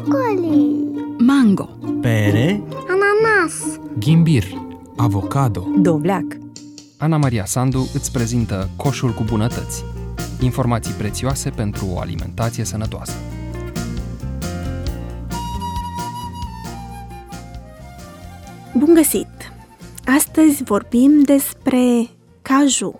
Brocoli, mango, pere, ananas, ghimbir, avocado. dovleac. Ana Maria Sandu îți prezintă Coșul cu bunătăți. Informații prețioase pentru o alimentație sănătoasă. Bun găsit! Astăzi vorbim despre caju.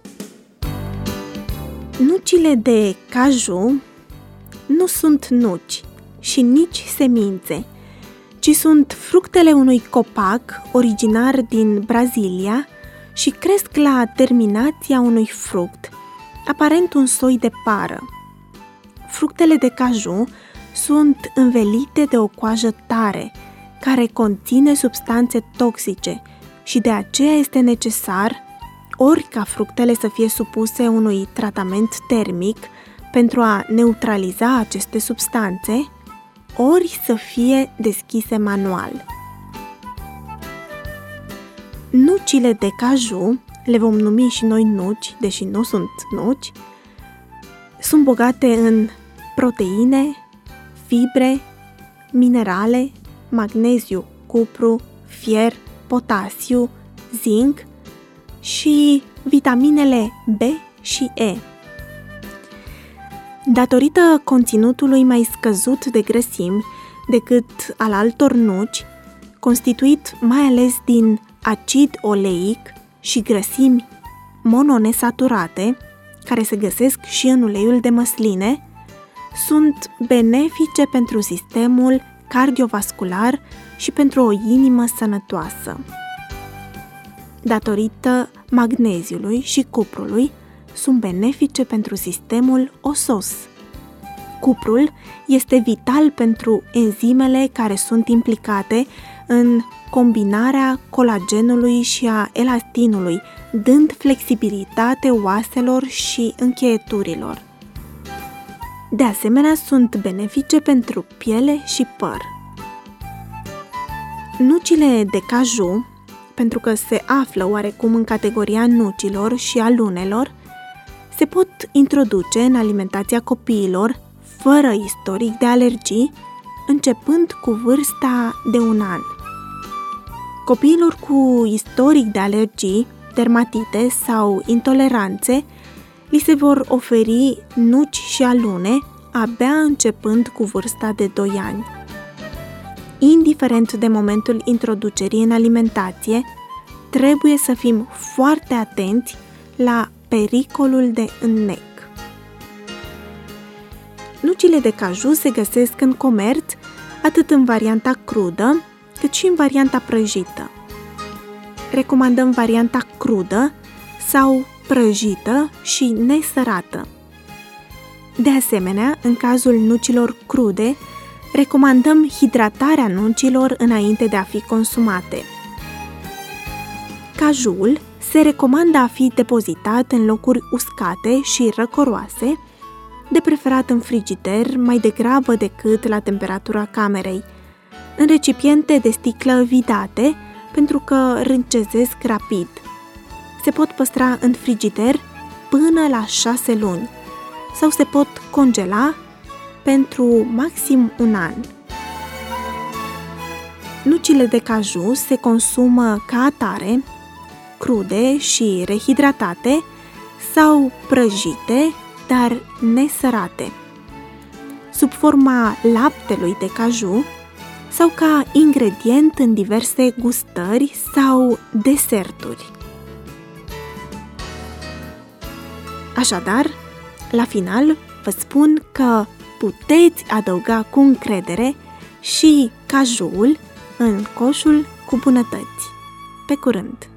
Nucile de caju nu sunt nuci și nici semințe, ci sunt fructele unui copac originar din Brazilia și cresc la terminația unui fruct, aparent un soi de pară. Fructele de caju sunt învelite de o coajă tare, care conține substanțe toxice și de aceea este necesar ori ca fructele să fie supuse unui tratament termic pentru a neutraliza aceste substanțe, ori să fie deschise manual. Nucile de caju, le vom numi și noi nuci, deși nu sunt nuci, sunt bogate în proteine, fibre, minerale, magneziu, cupru, fier, potasiu, zinc și vitaminele B și E. Datorită conținutului mai scăzut de grăsimi decât al altor nuci, constituit mai ales din acid oleic și grăsimi mononesaturate, care se găsesc și în uleiul de măsline, sunt benefice pentru sistemul cardiovascular și pentru o inimă sănătoasă. Datorită magneziului și cuprului, sunt benefice pentru sistemul osos. Cuprul este vital pentru enzimele care sunt implicate în combinarea colagenului și a elastinului, dând flexibilitate oaselor și încheieturilor. De asemenea, sunt benefice pentru piele și păr. Nucile de caju, pentru că se află oarecum în categoria nucilor și a lunelor, se pot introduce în alimentația copiilor fără istoric de alergii, începând cu vârsta de 1 an. Copiilor cu istoric de alergii, dermatite sau intoleranțe, li se vor oferi nuci și alune abia începând cu vârsta de 2 ani. Indiferent de momentul introducerii în alimentație, trebuie să fim foarte atenți la pericolul de înnec. Nucile de caju se găsesc în comerț atât în varianta crudă, cât și în varianta prăjită. Recomandăm varianta crudă sau prăjită și nesărată. De asemenea, în cazul nucilor crude, recomandăm hidratarea nucilor înainte de a fi consumate. Cajul se recomandă a fi depozitat în locuri uscate și răcoroase, de preferat în frigider mai degrabă decât la temperatura camerei, în recipiente de sticlă vidate, pentru că râncezesc rapid. Se pot păstra în frigider până la 6 luni sau se pot congela pentru maxim 1 an. Nucile de caju se consumă ca atare, crude și rehidratate sau prăjite, dar nesărate, sub forma laptelui de caju sau ca ingredient în diverse gustări sau deserturi. Așadar, la final, vă spun că puteți adăuga cu încredere și cajul în coșul cu bunătăți. Pe curând!